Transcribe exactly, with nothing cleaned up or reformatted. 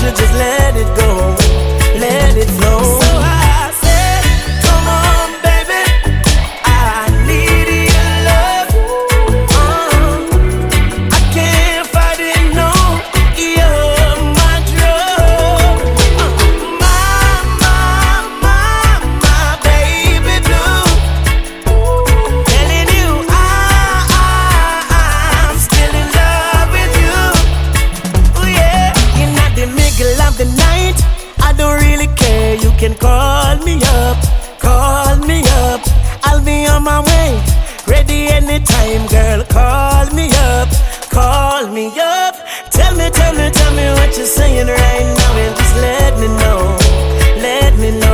you just let it go, let it flow. So I said, come on, baby, I need your love. Uh, I can't fight it, no, you're my drug. Uh, my, my, my, my baby blue. Telling you I, I, I'm still in love with you. Oh yeah, in the middle of the night, I don't really care. You can call me up, call me up. I'll be on my way, ready anytime, girl. Call me up, call me up. Tell me, tell me, tell me what you're saying right now, and just let me know, let me know.